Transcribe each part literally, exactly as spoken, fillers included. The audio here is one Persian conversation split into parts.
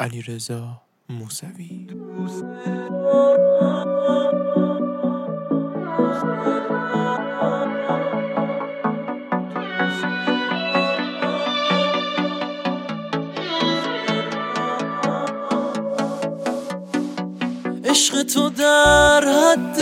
علیرضا موسوی. عشق تو در حد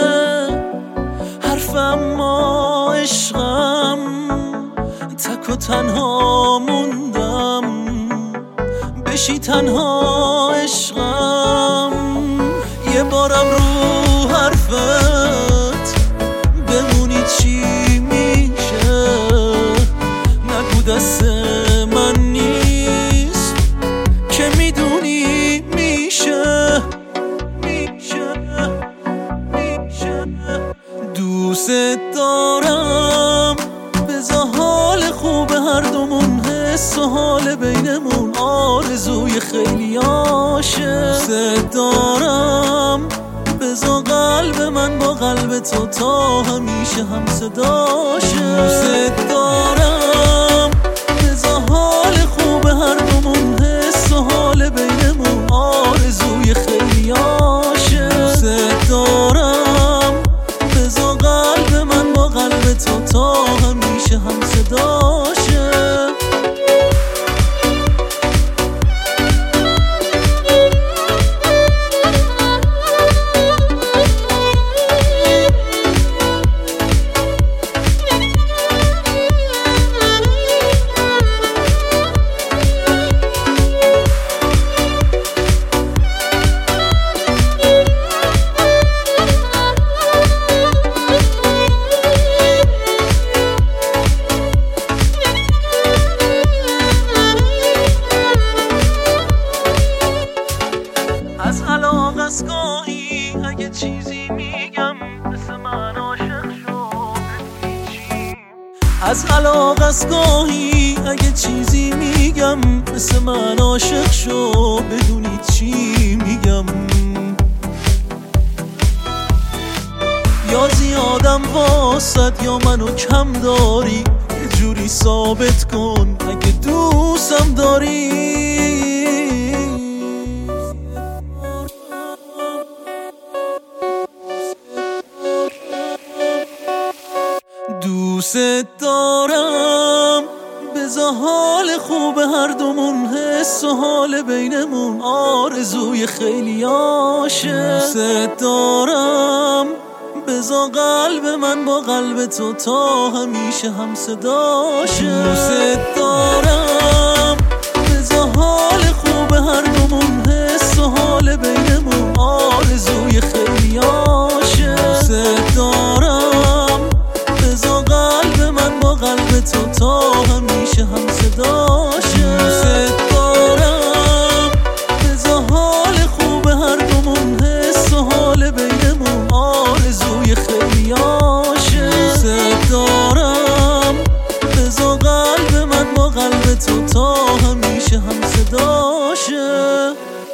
حرفم، ما عشقم تک و تنها موندم، بشی تنها عشقم. یه بارم رو حرفت بمونی چی میشه، نگو دست من نیست که میدونی میشه میشه میشه. دوست دارم بذار حال خوب هر دومون، حس و حال بینمون آرزوی خیلی عاشه. دوست دارم بذار قلب من با قلب تو تا همیشه هم صداشه. دوست دارم بذار حال خوب هر دومون، حس و حال بینمون آرزوی خیلی عاشه. دوست دارم بذار قلب من با قلب تو تا همیشه هم صداشه. از علاقه گاهی اگه چیزی میگم مثل من عاشق شو بدونی چی. از علاقه گاهی اگه چیزی میگم مثل من عاشق شو بدونی چی میگم. یا زیادم واسد یا منو کم داری، یه جوری ثابت کن اگه دوستم داری. دوست دارم بذار حال خوب هر دومون، حس و حال بینمون آرزوی خیلی عاشه. دوست دارم بذار قلب من با قلب تو تا همیشه هم صداشه. دوست دارم بذار حال خوب هر دومون، حس و حال بینمون آرزوی خیلی عاشه. دوست دارم بذار قلب من با قلب تو تا همیشه هم صداشه. دوست دارم بذار حال خوب هر دومون، حس و حال بینمون آرزوی خیلی عاشه. دوست دارم بذار قلب من با قلب تو تا همیشه هم صداشه.